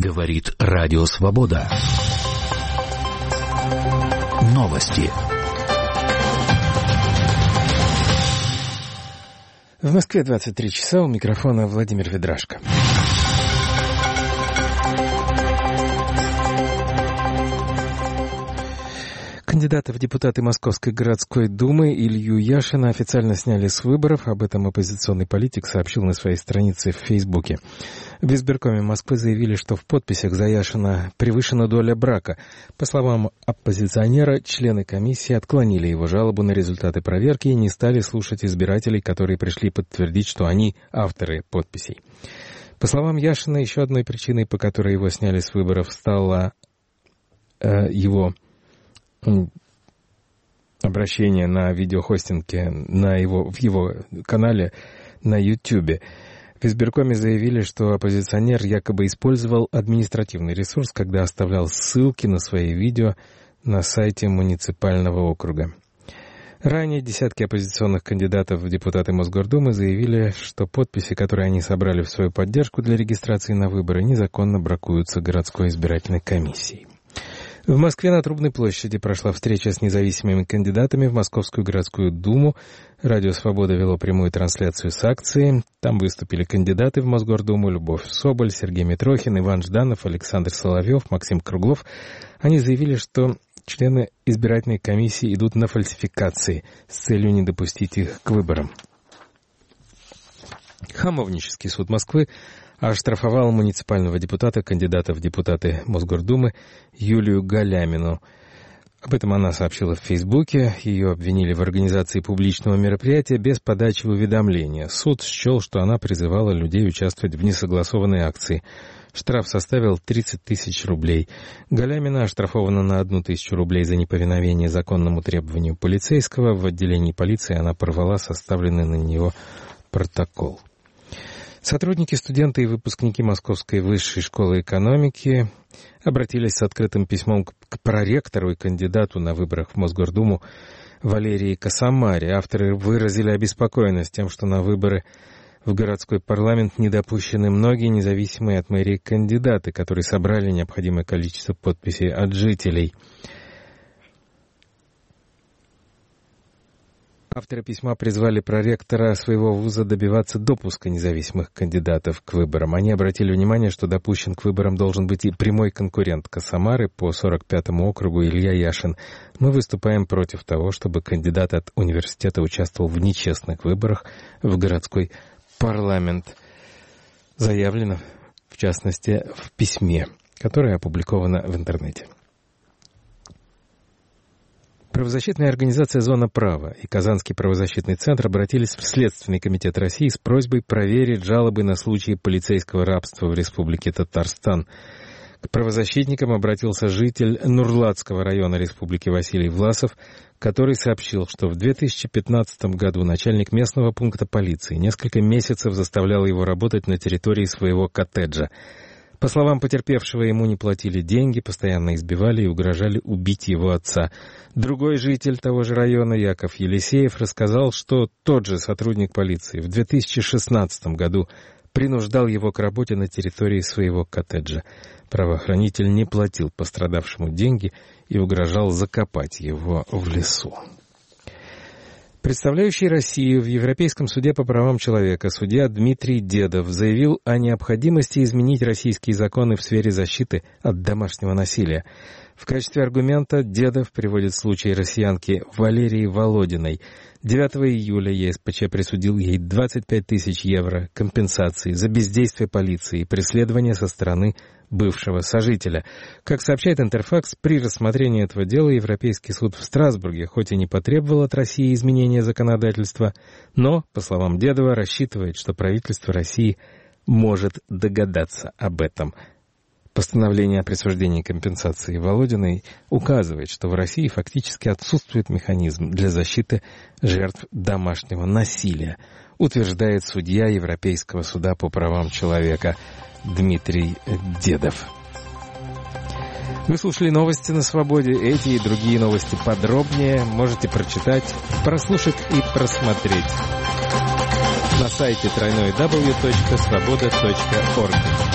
Говорит Радио Свобода. Новости. В Москве 23 часа, у микрофона Владимир Ведрашко. Кандидата в депутаты Московской городской думы Илью Яшина официально сняли с выборов. Об этом оппозиционный политик сообщил на своей странице в Фейсбуке. В избиркоме Москвы заявили, что в подписях за Яшина превышена доля брака. По словам оппозиционера, члены комиссии отклонили его жалобу на результаты проверки и не стали слушать избирателей, которые пришли подтвердить, что они авторы подписей. По словам Яшина, еще одной причиной, по которой его сняли с выборов, стало его обращение на видеохостинге в его канале на YouTube. В избиркоме заявили, что оппозиционер якобы использовал административный ресурс, когда оставлял ссылки на свои видео на сайте муниципального округа. Ранее десятки оппозиционных кандидатов в депутаты Мосгордумы заявили, что подписи, которые они собрали в свою поддержку для регистрации на выборы, незаконно бракуются городской избирательной комиссией. В Москве на Трубной площади прошла встреча с независимыми кандидатами в Московскую городскую думу. Радио «Свобода» вело прямую трансляцию с акции. Там выступили кандидаты в Мосгордуму: Любовь Соболь, Сергей Митрохин, Иван Жданов, Александр Соловьев, Максим Круглов. Они заявили, что члены избирательной комиссии идут на фальсификации с целью не допустить их к выборам. Хамовнический суд Москвы оштрафовал муниципального депутата, кандидата в депутаты Мосгордумы Юлию Галямину. Об этом она сообщила в Фейсбуке. Ее обвинили в организации публичного мероприятия без подачи уведомления. Суд счел, что она призывала людей участвовать в несогласованной акции. Штраф составил 30 тысяч рублей. Галямина оштрафована на 1 тысячу рублей за неповиновение законному требованию полицейского. В отделении полиции она порвала составленный на нее протокол. Сотрудники, студенты и выпускники Московской высшей школы экономики обратились с открытым письмом к проректору и кандидату на выборах в Мосгордуму Валерии Косомаре. Авторы выразили обеспокоенность тем, что на выборы в городской парламент не допущены многие независимые от мэрии кандидаты, которые собрали необходимое количество подписей от жителей. Авторы письма призвали проректора своего вуза добиваться допуска независимых кандидатов к выборам. Они обратили внимание, что допущен к выборам должен быть и прямой конкурент Косомары по 45-му округу Илья Яшин. Мы выступаем против того, чтобы кандидат от университета участвовал в нечестных выборах в городской парламент. Заявлено, в частности, в письме, которое опубликовано в интернете. Правозащитная организация «Зона права» и Казанский правозащитный центр обратились в Следственный комитет России с просьбой проверить жалобы на случаи полицейского рабства в Республике Татарстан. К правозащитникам обратился житель Нурлатского района Республики Василий Власов, который сообщил, что в 2015 году начальник местного пункта полиции несколько месяцев заставлял его работать на территории своего коттеджа. По словам потерпевшего, ему не платили деньги, постоянно избивали и угрожали убить его отца. Другой житель того же района, Яков Елисеев, рассказал, что тот же сотрудник полиции в 2016 году принуждал его к работе на территории своего коттеджа. Правоохранитель не платил пострадавшему деньги и угрожал закопать его в лесу. Представляющий Россию в Европейском суде по правам человека судья Дмитрий Дедов заявил о необходимости изменить российские законы в сфере защиты от домашнего насилия. В качестве аргумента Дедов приводит случай россиянки Валерии Володиной. 9 июля ЕСПЧ присудил ей 25 тысяч евро компенсации за бездействие полиции и преследование со стороны бывшего сожителя. Как сообщает Интерфакс, при рассмотрении этого дела Европейский суд в Страсбурге хоть и не потребовал от России изменения законодательства, но, по словам Дедова, рассчитывает, что правительство России может догадаться об этом. Постановление о присуждении компенсации Володиной указывает, что в России фактически отсутствует механизм для защиты жертв домашнего насилия, утверждает судья Европейского суда по правам человека Дмитрий Дедов. Вы слушали новости на Свободе. Эти и другие новости подробнее можете прочитать, прослушать и просмотреть на сайте www.svoboda.org.